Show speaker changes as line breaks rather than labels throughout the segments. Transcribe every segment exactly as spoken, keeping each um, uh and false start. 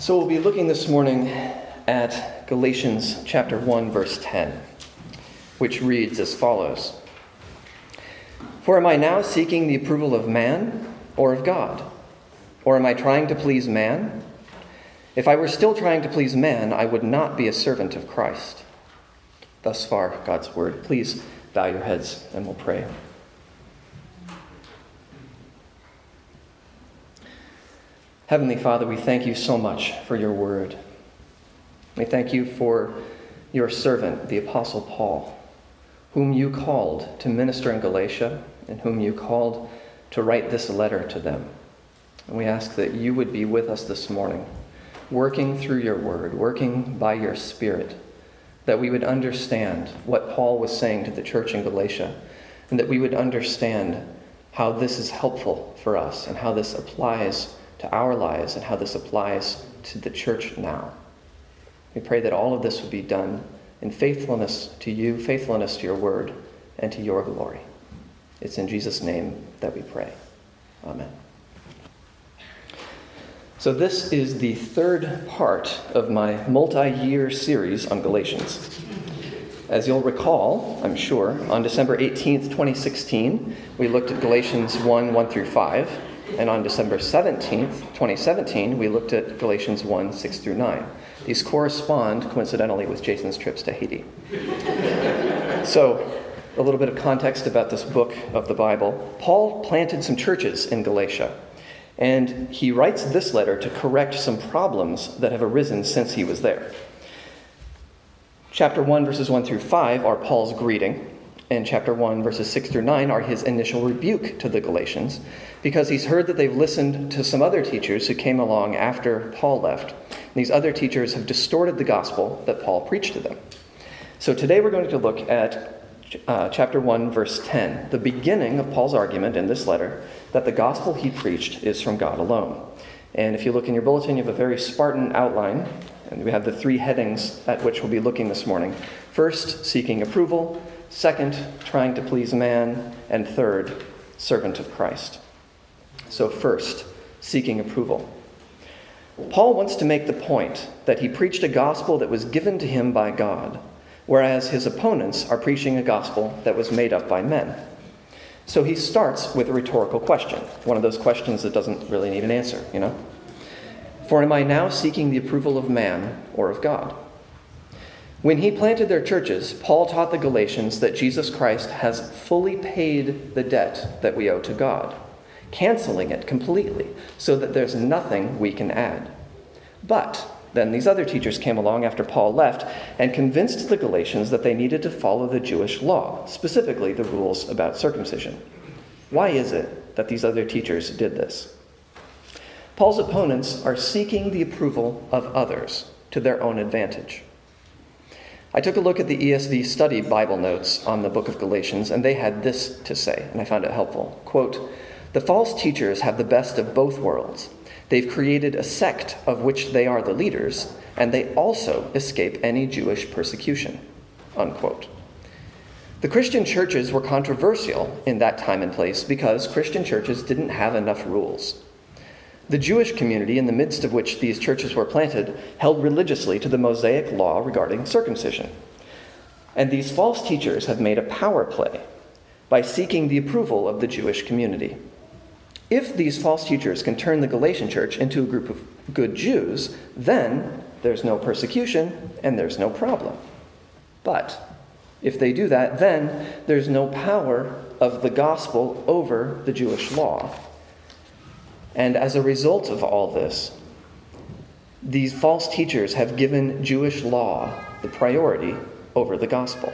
So we'll be looking this morning at Galatians chapter one, verse ten, which reads as follows. For am I now seeking the approval of man or of God? Or am I trying to please man? If I were still trying to please man, I would not be a servant of Christ. Thus far, God's word. Please bow your heads and we'll pray. Heavenly Father, we thank you so much for your word. We thank you for your servant, the Apostle Paul, whom you called to minister in Galatia and whom you called to write this letter to them. And we ask that you would be with us this morning, working through your word, working by your Spirit, that we would understand what Paul was saying to the church in Galatia, and that we would understand how this is helpful for us and how this applies to our lives and how this applies to the church now. We pray that all of this would be done in faithfulness to you, faithfulness to your word, and to your glory. It's in Jesus' name that we pray. Amen. So this is the third part of my multi-year series on Galatians. As you'll recall, I'm sure, on December eighteenth, twenty sixteen, we looked at Galatians one, one through five. And on December seventeenth, twenty seventeen, we looked at Galatians one, six through nine. These correspond, coincidentally, with Jason's trips to Haiti. So, a little bit of context about this book of the Bible. Paul planted some churches in Galatia, and he writes this letter to correct some problems that have arisen since he was there. Chapter one, verses one through five are Paul's greeting, and chapter one, verses six through nine are his initial rebuke to the Galatians, because he's heard that they've listened to some other teachers who came along after Paul left. And these other teachers have distorted the gospel that Paul preached to them. So today we're going to look at uh, chapter one, verse ten, the beginning of Paul's argument in this letter that the gospel he preached is from God alone. And if you look in your bulletin, you have a very Spartan outline, and we have the three headings at which we'll be looking this morning. First, seeking approval. Second, trying to please man. And third, servant of Christ. So first, seeking approval. Paul wants to make the point that he preached a gospel that was given to him by God, whereas his opponents are preaching a gospel that was made up by men. So he starts with a rhetorical question, one of those questions that doesn't really need an answer, you know? For am I now seeking the approval of man or of God? When he planted their churches, Paul taught the Galatians that Jesus Christ has fully paid the debt that we owe to God, canceling it completely so that there's nothing we can add. But then these other teachers came along after Paul left and convinced the Galatians that they needed to follow the Jewish law, specifically the rules about circumcision. Why is it that these other teachers did this? Paul's opponents are seeking the approval of others to their own advantage. I took a look at the E S V study Bible notes on the book of Galatians, and they had this to say, and I found it helpful. Quote, "The false teachers have the best of both worlds. They've created a sect of which they are the leaders, and they also escape any Jewish persecution." Unquote. The Christian churches were controversial in that time and place because Christian churches didn't have enough rules. The Jewish community in the midst of which these churches were planted held religiously to the Mosaic law regarding circumcision. And these false teachers have made a power play by seeking the approval of the Jewish community. If these false teachers can turn the Galatian church into a group of good Jews, then there's no persecution and there's no problem. But if they do that, then there's no power of the gospel over the Jewish law. And as a result of all this, these false teachers have given Jewish law the priority over the gospel.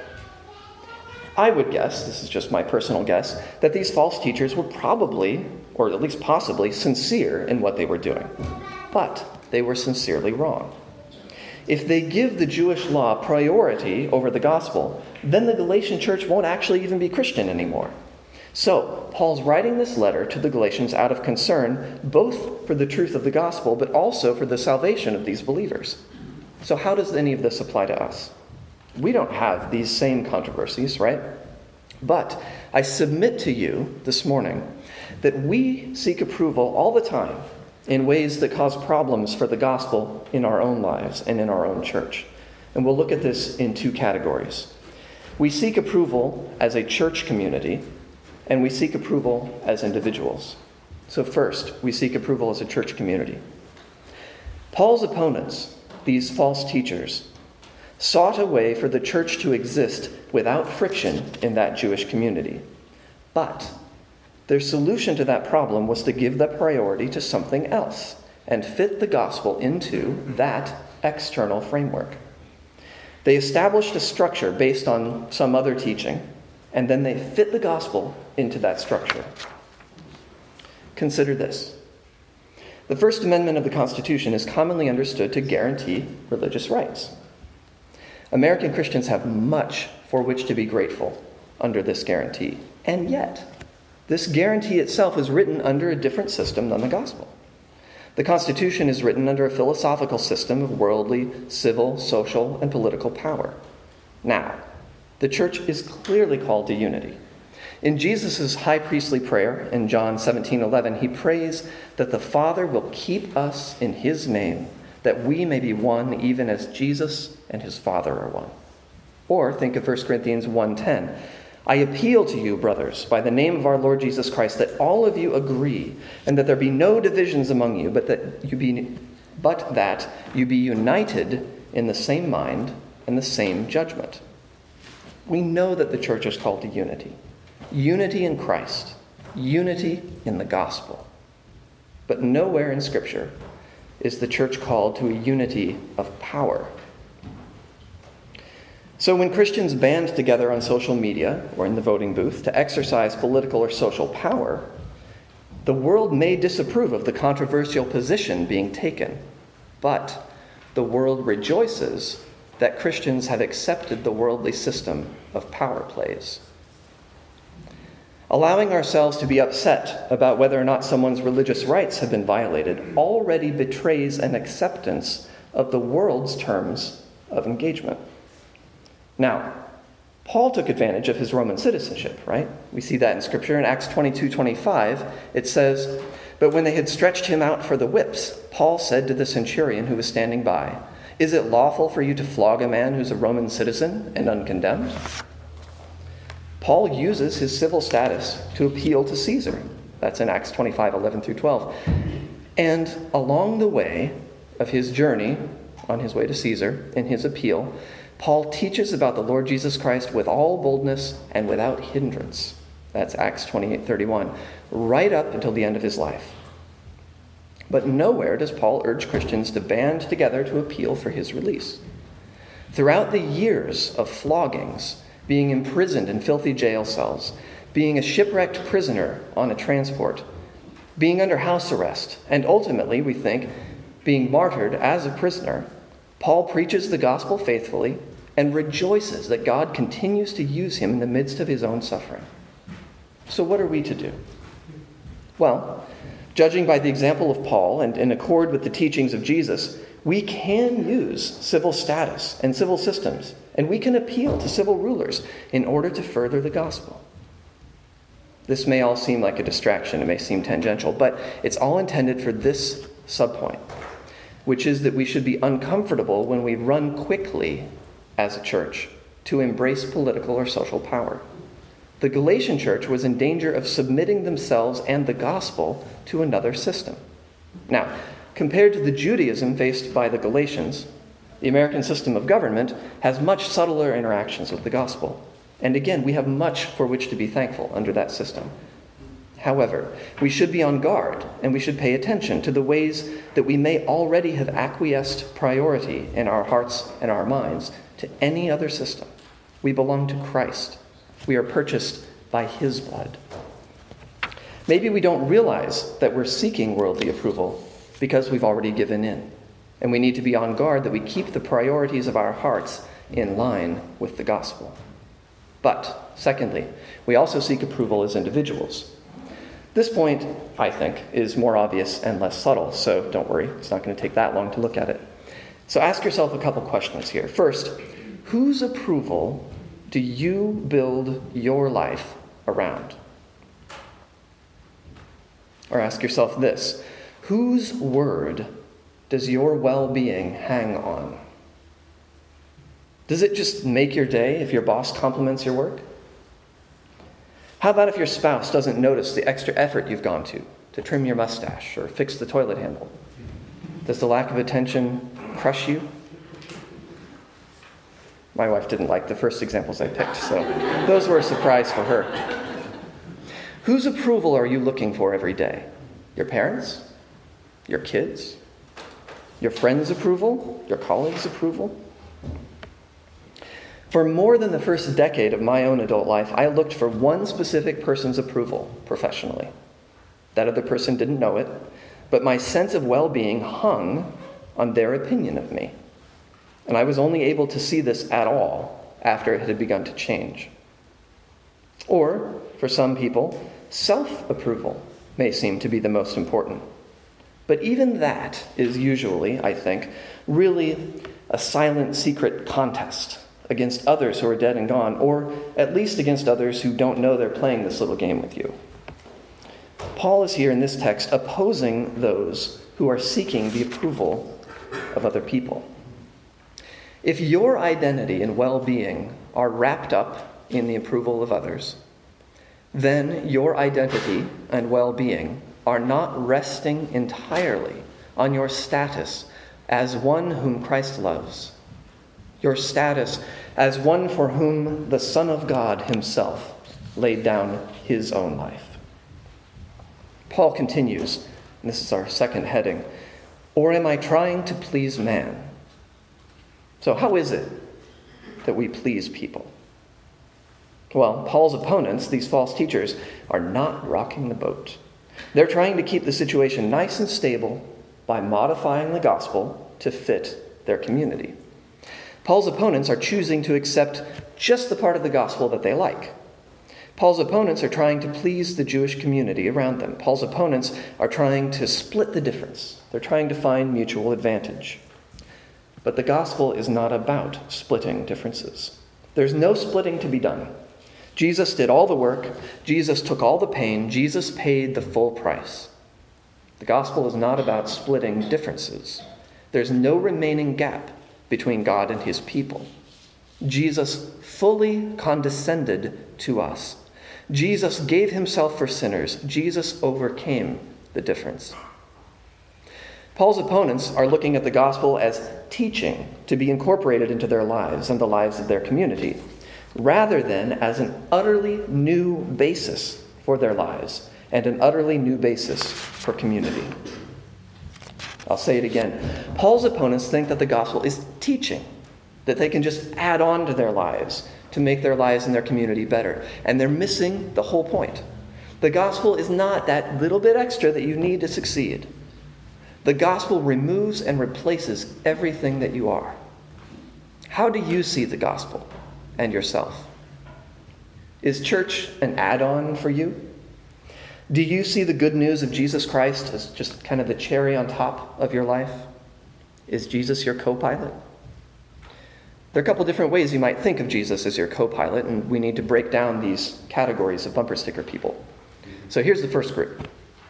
I would guess, this is just my personal guess, that these false teachers were probably, or at least possibly, sincere in what they were doing. But they were sincerely wrong. If they give the Jewish law priority over the gospel, then the Galatian church won't actually even be Christian anymore. So, Paul's writing this letter to the Galatians out of concern, both for the truth of the gospel, but also for the salvation of these believers. So how does any of this apply to us? We don't have these same controversies, right? But I submit to you this morning that we seek approval all the time in ways that cause problems for the gospel in our own lives and in our own church. And we'll look at this in two categories. We seek approval as a church community, and we seek approval as individuals. So first, we seek approval as a church community. Paul's opponents, these false teachers, sought a way for the church to exist without friction in that Jewish community. But their solution to that problem was to give the priority to something else and fit the gospel into that external framework. They established a structure based on some other teaching, and then they fit the gospel into that structure. Consider this. The First Amendment of the Constitution is commonly understood to guarantee religious rights. American Christians have much for which to be grateful under this guarantee, and yet, this guarantee itself is written under a different system than the gospel. The Constitution is written under a philosophical system of worldly, civil, social, and political power. Now, the church is clearly called to unity. In Jesus' high priestly prayer in John seventeen eleven, he prays that the Father will keep us in his name, that we may be one even as Jesus and his Father are one. Or think of First Corinthians one ten. I appeal to you, brothers, by the name of our Lord Jesus Christ, that all of you agree, and that there be no divisions among you, but that you be, but that you be united in the same mind and the same judgment. We know that the church is called to unity. Unity in Christ. Unity in the gospel. But nowhere in Scripture is the church called to a unity of power. So when Christians band together on social media or in the voting booth to exercise political or social power, the world may disapprove of the controversial position being taken, but the world rejoices that Christians have accepted the worldly system of power plays. Allowing ourselves to be upset about whether or not someone's religious rights have been violated already betrays an acceptance of the world's terms of engagement. Now, Paul took advantage of his Roman citizenship, right? We see that in Scripture. In Acts twenty-two twenty-five, it says, "But when they had stretched him out for the whips, Paul said to the centurion who was standing by, 'Is it lawful for you to flog a man who's a Roman citizen and uncondemned?'" Paul uses his civil status to appeal to Caesar. That's in Acts twenty-five eleven through twelve. And along the way of his journey, on his way to Caesar, in his appeal, Paul teaches about the Lord Jesus Christ with all boldness and without hindrance. That's Acts twenty-eight thirty-one, right up until the end of his life. But nowhere does Paul urge Christians to band together to appeal for his release. Throughout the years of floggings, being imprisoned in filthy jail cells, being a shipwrecked prisoner on a transport, being under house arrest, and ultimately, we think, being martyred as a prisoner, Paul preaches the gospel faithfully and rejoices that God continues to use him in the midst of his own suffering. So what are we to do? Well, judging by the example of Paul and in accord with the teachings of Jesus, we can use civil status and civil systems, and we can appeal to civil rulers in order to further the gospel. This may all seem like a distraction, it may seem tangential, but it's all intended for this subpoint, which is that we should be uncomfortable when we run quickly as a church to embrace political or social power. The Galatian church was in danger of submitting themselves and the gospel to another system. Now, compared to the Judaism faced by the Galatians, the American system of government has much subtler interactions with the gospel. And again, we have much for which to be thankful under that system. However, we should be on guard, and we should pay attention to the ways that we may already have acquiesced priority in our hearts and our minds to any other system. We belong to Christ. We are purchased by his blood. Maybe we don't realize that we're seeking worldly approval because we've already given in. And we need to be on guard that we keep the priorities of our hearts in line with the gospel. But, secondly, we also seek approval as individuals. This point, I think, is more obvious and less subtle, so don't worry, it's not going to take that long to look at it. So ask yourself a couple questions here. First, whose approval do you build your life around? Or ask yourself this, Whose word does your well-being hang on? Does it just make your day if your boss compliments your work? How about if your spouse doesn't notice the extra effort you've gone to to trim your mustache or fix the toilet handle? Does the lack of attention crush you? My wife didn't like the first examples I picked, so those were a surprise for her. Whose approval are you looking for every day? Your parents? Your kids? Your friends' approval? Your colleagues' approval? For more than the first decade of my own adult life, I looked for one specific person's approval professionally. That other person didn't know it, but my sense of well-being hung on their opinion of me. And I was only able to see this at all after it had begun to change. Or, for some people, self-approval may seem to be the most important. But even that is usually, I think, really a silent, secret contest against others who are dead and gone, or at least against others who don't know they're playing this little game with you. Paul is here in this text opposing those who are seeking the approval of other people. If your identity and well-being are wrapped up in the approval of others, then your identity and well-being are not resting entirely on your status as one whom Christ loves, your status as one for whom the Son of God himself laid down his own life. Paul continues, and this is our second heading, or am I trying to please man? So how is it that we please people? Well, Paul's opponents, these false teachers, are not rocking the boat. They're trying to keep the situation nice and stable by modifying the gospel to fit their community. Paul's opponents are choosing to accept just the part of the gospel that they like. Paul's opponents are trying to please the Jewish community around them. Paul's opponents are trying to split the difference. They're trying to find mutual advantage. But the gospel is not about splitting differences. There's no splitting to be done. Jesus did all the work. Jesus took all the pain. Jesus paid the full price. The gospel is not about splitting differences. There's no remaining gap between God and his people. Jesus fully condescended to us. Jesus gave himself for sinners. Jesus overcame the difference. Paul's opponents are looking at the gospel as teaching to be incorporated into their lives and the lives of their community, rather than as an utterly new basis for their lives and an utterly new basis for community. I'll say it again. Paul's opponents think that the gospel is teaching, that they can just add on to their lives to make their lives and their community better. And they're missing the whole point. The gospel is not that little bit extra that you need to succeed. The gospel removes and replaces everything that you are. How do you see the gospel and yourself? Is church an add-on for you? Do you see the good news of Jesus Christ as just kind of the cherry on top of your life? Is Jesus your co-pilot? There are a couple different ways you might think of Jesus as your co-pilot, and we need to break down these categories of bumper sticker people. So here's the first group.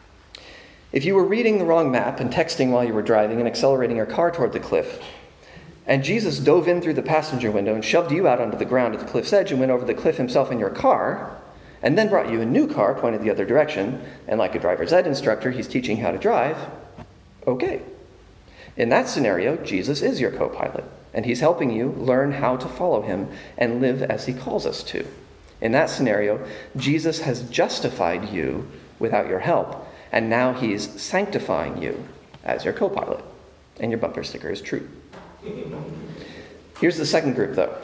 If you were reading the wrong map and texting while you were driving and accelerating your car toward the cliff, and Jesus dove in through the passenger window and shoved you out onto the ground at the cliff's edge and went over the cliff himself in your car, and then brought you a new car pointed the other direction, and like a driver's ed instructor, he's teaching you how to drive, okay. In that scenario, Jesus is your co-pilot, and he's helping you learn how to follow him and live as he calls us to. In that scenario, Jesus has justified you without your help, and now he's sanctifying you as your co-pilot, and your bumper sticker is true. Here's the second group, though.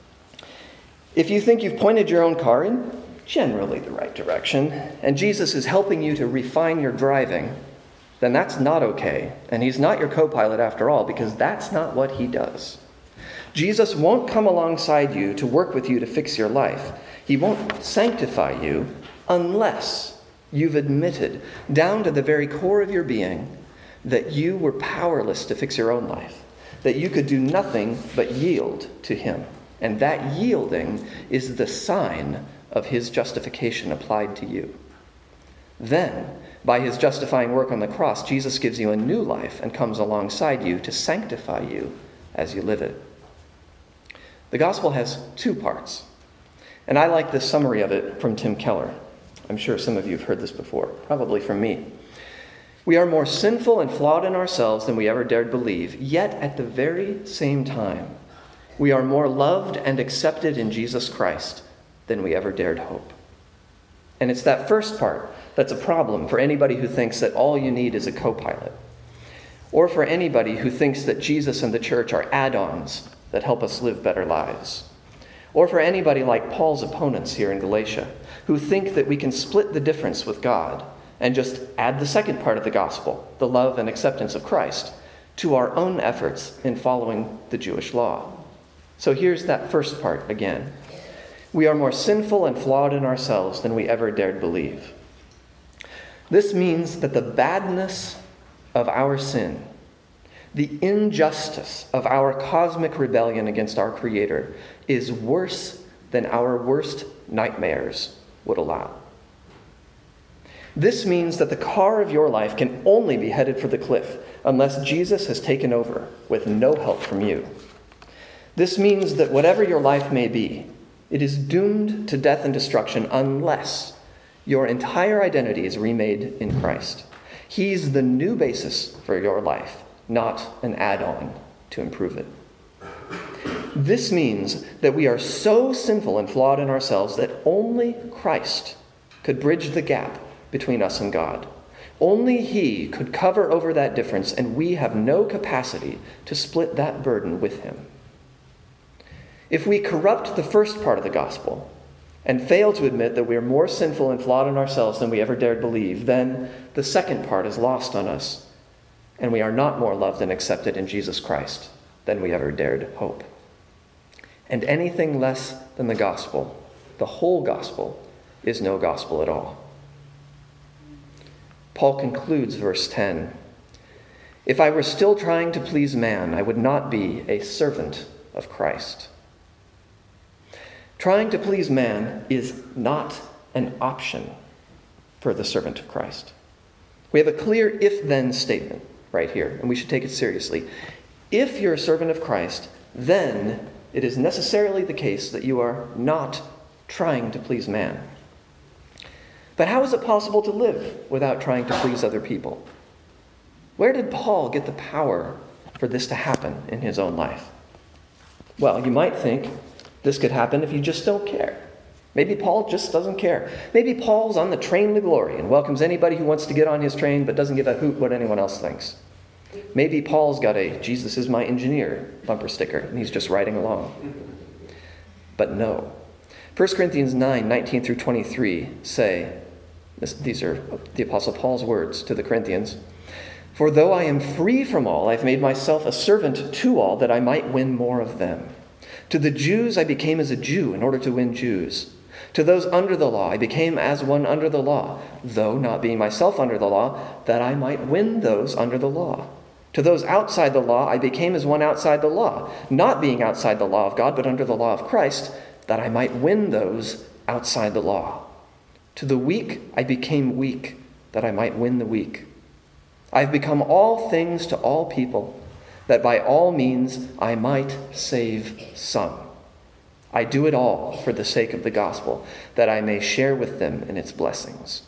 If you think you've pointed your own car in generally the right direction, and Jesus is helping you to refine your driving, then that's not okay, and he's not your co-pilot after all, because that's not what he does. Jesus won't come alongside you to work with you to fix your life. He won't sanctify you unless you've admitted down to the very core of your being that you were powerless to fix your own life, that you could do nothing but yield to him. And that yielding is the sign of his justification applied to you. Then By his justifying work on the cross, Jesus gives you a new life and comes alongside you to sanctify you as you live it. The gospel has two parts, and I like this summary of it from Tim Keller. I'm sure some of you have heard this before, probably from me. We are more sinful and flawed in ourselves than we ever dared believe, yet at the very same time, we are more loved and accepted in Jesus Christ than we ever dared hope. And it's that first part that's a problem for anybody who thinks that all you need is a co-pilot, or for anybody who thinks that Jesus and the church are add-ons that help us live better lives, or for anybody like Paul's opponents here in Galatia, who think that we can split the difference with God and just add the second part of the gospel, the love and acceptance of Christ, to our own efforts in following the Jewish law. So here's that first part again. We are more sinful and flawed in ourselves than we ever dared believe. This means that the badness of our sin, the injustice of our cosmic rebellion against our Creator, is worse than our worst nightmares would allow. This means that the car of your life can only be headed for the cliff unless Jesus has taken over with no help from you. This means that whatever your life may be, it is doomed to death and destruction unless your entire identity is remade in Christ. He's the new basis for your life, not an add-on to improve it. This means that we are so sinful and flawed in ourselves that only Christ could bridge the gap between us and God. Only he could cover over that difference, and we have no capacity to split that burden with him. If we corrupt the first part of the gospel and fail to admit that we are more sinful and flawed in ourselves than we ever dared believe, then the second part is lost on us, and we are not more loved and accepted in Jesus Christ than we ever dared hope. And anything less than the gospel, the whole gospel, is no gospel at all. Paul concludes verse ten. If I were still trying to please man, I would not be a servant of Christ. Trying to please man is not an option for the servant of Christ. We have a clear if-then statement right here, and we should take it seriously. If you're a servant of Christ, then it is necessarily the case that you are not trying to please man. But how is it possible to live without trying to please other people? Where did Paul get the power for this to happen in his own life? Well, you might think this could happen if you just don't care. Maybe Paul just doesn't care. Maybe Paul's on the train to glory and welcomes anybody who wants to get on his train but doesn't give a hoot what anyone else thinks. Maybe Paul's got a "Jesus is my engineer" bumper sticker and he's just riding along. But no. First Corinthians nine, nineteen through twenty-three say, this, these are the Apostle Paul's words to the Corinthians, "For though I am free from all, I've made myself a servant to all that I might win more of them. To the Jews I became as a Jew in order to win Jews. To those under the law I became as one under the law, though not being myself under the law, that I might win those under the law. To those outside the law I became as one outside the law, not being outside the law of God, but under the law of Christ, that I might win those outside the law. To the weak I became weak, that I might win the weak. I've become all things to all people, that by all means I might save some. I do it all for the sake of the gospel, that I may share with them in its blessings."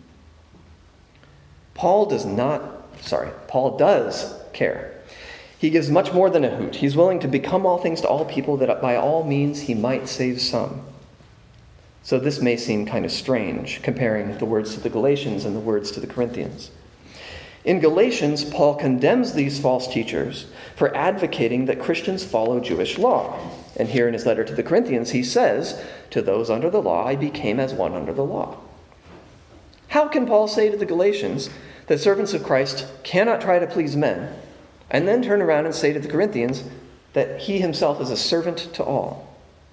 Paul does not, sorry, Paul does care. He gives much more than a hoot. He's willing to become all things to all people, that by all means he might save some. So this may seem kind of strange, comparing the words to the Galatians and the words to the Corinthians. In Galatians, Paul condemns these false teachers for advocating that Christians follow Jewish law. And here in his letter to the Corinthians, he says, "To those under the law, I became as one under the law." How can Paul say to the Galatians that servants of Christ cannot try to please men, and then turn around and say to the Corinthians that he himself is a servant to all?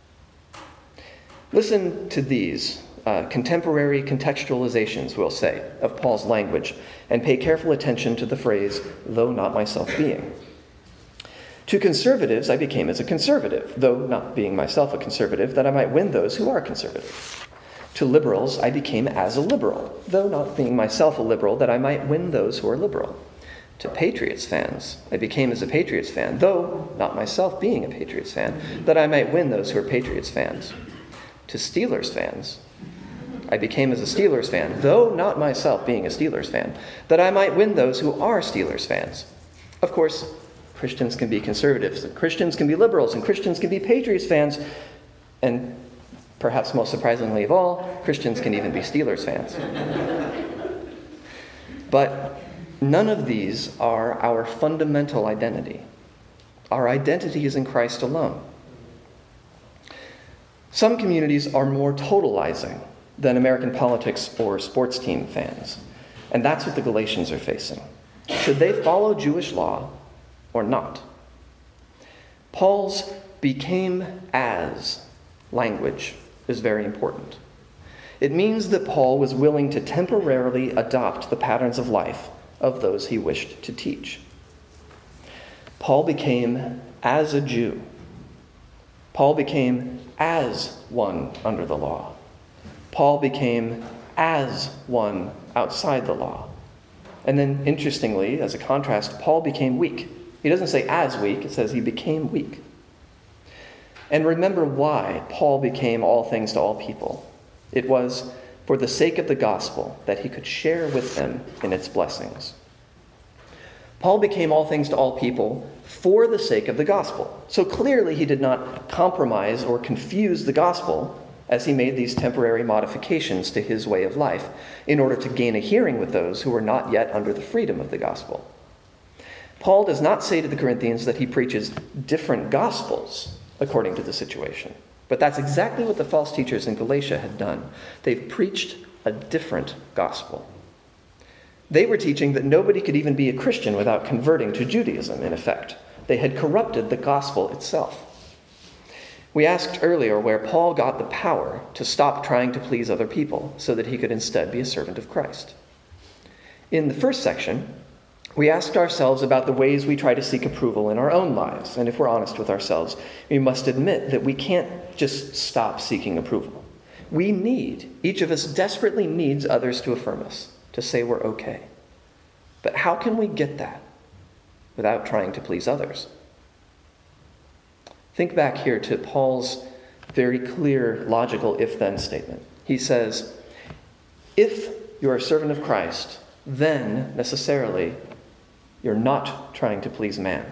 Listen to these uh, contemporary contextualizations, we'll say, of Paul's language, and pay careful attention to the phrase, "though not myself being." To conservatives, I became as a conservative, though not being myself a conservative, that I might win those who are conservative. To liberals, I became as a liberal, though not being myself a liberal, that I might win those who are liberal. To Patriots fans, I became as a Patriots fan, though not myself being a Patriots fan, that I might win those who are Patriots fans. To Steelers fans, I became as a Steelers fan, though not myself being a Steelers fan, that I might win those who are Steelers fans. Of course, Christians can be conservatives, and Christians can be liberals, and Christians can be Patriots fans, and perhaps most surprisingly of all, Christians can even be Steelers fans. But none of these are our fundamental identity. Our identity is in Christ alone. Some communities are more totalizing than American politics or sports team fans, and that's what the Galatians are facing. Should they follow Jewish law or not? Paul's became as language is very important. It means that Paul was willing to temporarily adopt the patterns of life of those he wished to teach. Paul became as a Jew. Paul became as one under the law. Paul became as one outside the law. And then, interestingly, as a contrast, Paul became weak. He doesn't say as weak, it says he became weak. And remember why Paul became all things to all people. It was for the sake of the gospel, that he could share with them in its blessings. Paul became all things to all people for the sake of the gospel. So clearly he did not compromise or confuse the gospel as he made these temporary modifications to his way of life in order to gain a hearing with those who were not yet under the freedom of the gospel. Paul does not say to the Corinthians that he preaches different gospels according to the situation. But that's exactly what the false teachers in Galatia had done. They've preached a different gospel. They were teaching that nobody could even be a Christian without converting to Judaism, in effect. They had corrupted the gospel itself. We asked earlier where Paul got the power to stop trying to please other people so that he could instead be a servant of Christ. In the first section, we asked ourselves about the ways we try to seek approval in our own lives. And if we're honest with ourselves, we must admit that we can't just stop seeking approval. We need, each of us desperately needs others to affirm us, to say we're okay. But how can we get that without trying to please others? Think back here to Paul's very clear, logical if-then statement. He says, if you're a servant of Christ, then necessarily you're not trying to please man.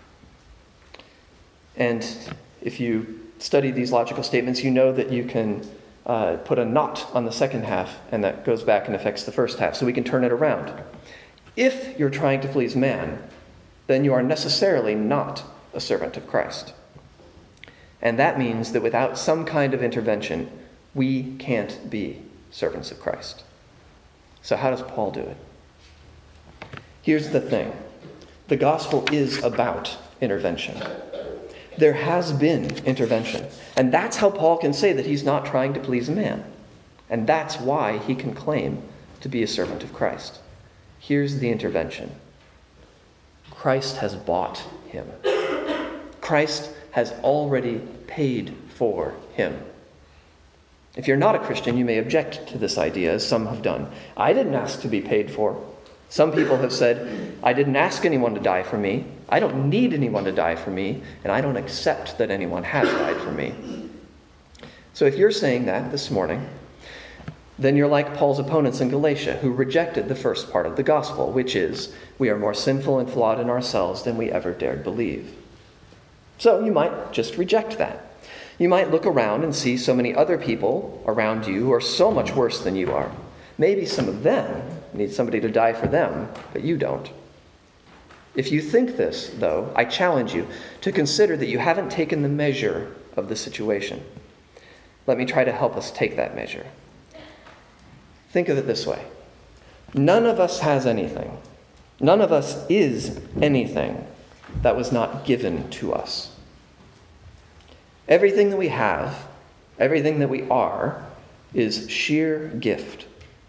And if you study these logical statements, you know that you can uh, put a not on the second half, and that goes back and affects the first half, so we can turn it around. If you're trying to please man, then you are necessarily not a servant of Christ. And that means that without some kind of intervention, we can't be servants of Christ. So how does Paul do it? Here's the thing. The gospel is about intervention. There has been intervention. And that's how Paul can say that he's not trying to please man. And that's why he can claim to be a servant of Christ. Here's the intervention. Christ has bought him. Christ has already paid for him. If you're not a Christian, you may object to this idea, as some have done. I didn't ask to be paid for. Some people have said, I didn't ask anyone to die for me. I don't need anyone to die for me, and I don't accept that anyone has died for me. So if you're saying that this morning, then you're like Paul's opponents in Galatia, who rejected the first part of the gospel, which is, we are more sinful and flawed in ourselves than we ever dared believe. So you might just reject that. You might look around and see so many other people around you who are so much worse than you are. Maybe some of them need somebody to die for them, but you don't. If you think this, though, I challenge you to consider that you haven't taken the measure of the situation. Let me try to help us take that measure. Think of it this way. None of us has anything. None of us is anything that was not given to us. Everything that we have, everything that we are, is sheer gift.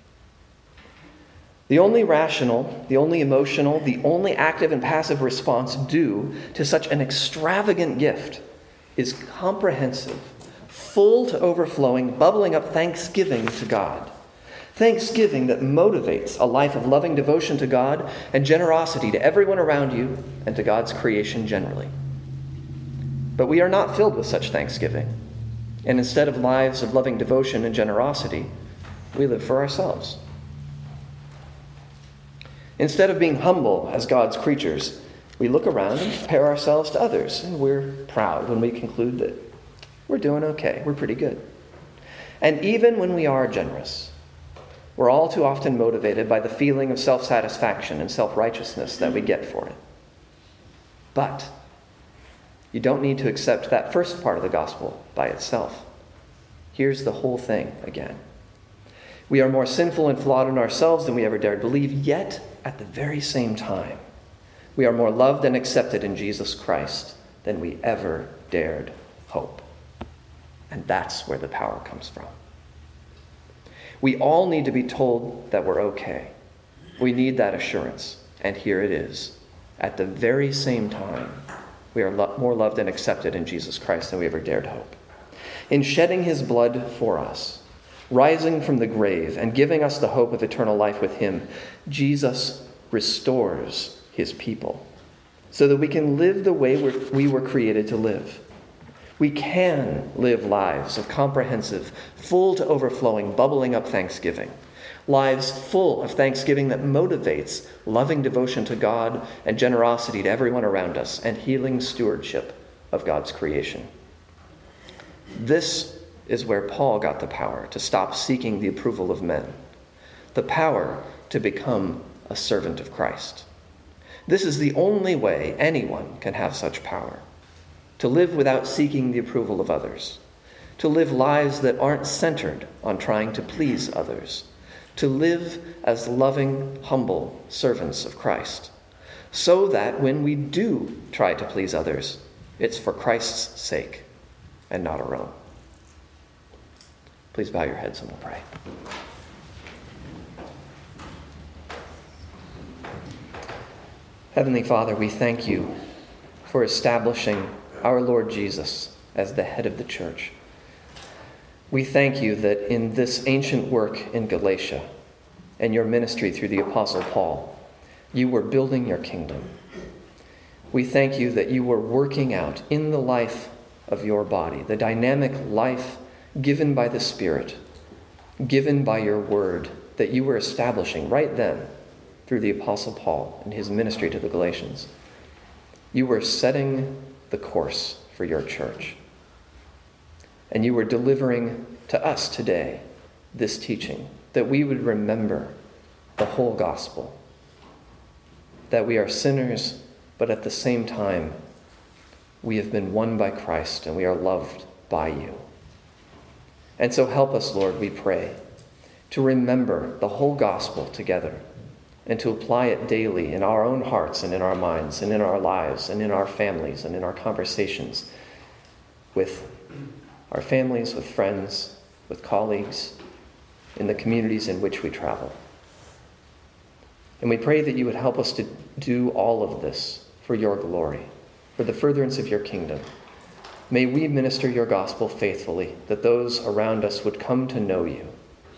The only rational, the only emotional, the only active and passive response due to such an extravagant gift is comprehensive, full to overflowing, bubbling up thanksgiving to God. Thanksgiving that motivates a life of loving devotion to God and generosity to everyone around you and to God's creation generally. But we are not filled with such thanksgiving. And instead of lives of loving devotion and generosity, we live for ourselves. Instead of being humble as God's creatures, we look around and compare ourselves to others, and we're proud when we conclude that we're doing okay, we're pretty good. And even when we are generous, we're all too often motivated by the feeling of self-satisfaction and self-righteousness that we get for it. But you don't need to accept that first part of the gospel by itself. Here's the whole thing again. We are more sinful and flawed in ourselves than we ever dared believe, yet at the very same time, we are more loved and accepted in Jesus Christ than we ever dared hope. And that's where the power comes from. We all need to be told that we're okay. We need that assurance. And here it is. At the very same time, we are lo- more loved and accepted in Jesus Christ than we ever dared hope. In shedding his blood for us, rising from the grave and giving us the hope of eternal life with him, Jesus restores his people so that we can live the way we're, we were created to live. We can live lives of comprehensive, full to overflowing, bubbling up thanksgiving. Lives full of thanksgiving that motivates loving devotion to God and generosity to everyone around us and healing stewardship of God's creation. This is where Paul got the power to stop seeking the approval of men, the power to become a servant of Christ. This is the only way anyone can have such power, to live without seeking the approval of others, to live lives that aren't centered on trying to please others, to live as loving, humble servants of Christ, so that when we do try to please others, it's for Christ's sake and not our own. Please bow your heads and we'll pray. Heavenly Father, we thank you for establishing our Lord Jesus as the head of the church. We thank you that in this ancient work in Galatia and your ministry through the Apostle Paul, you were building your kingdom. We thank you that you were working out in the life of your body, the dynamic life given by the Spirit, given by your word, that you were establishing right then through the Apostle Paul and his ministry to the Galatians. You were setting the course for your church. And you were delivering to us today this teaching, that we would remember the whole gospel, that we are sinners, but at the same time, we have been won by Christ and we are loved by you. And so help us, Lord, we pray, to remember the whole gospel together and to apply it daily in our own hearts and in our minds and in our lives and in our families and in our conversations with our families, with friends, with colleagues, in the communities in which we travel. And we pray that you would help us to do all of this for your glory, for the furtherance of your kingdom. May we minister your gospel faithfully, that those around us would come to know you.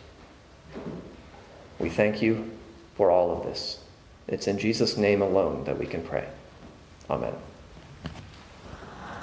We thank you for all of this. It's in Jesus' name alone that we can pray. Amen.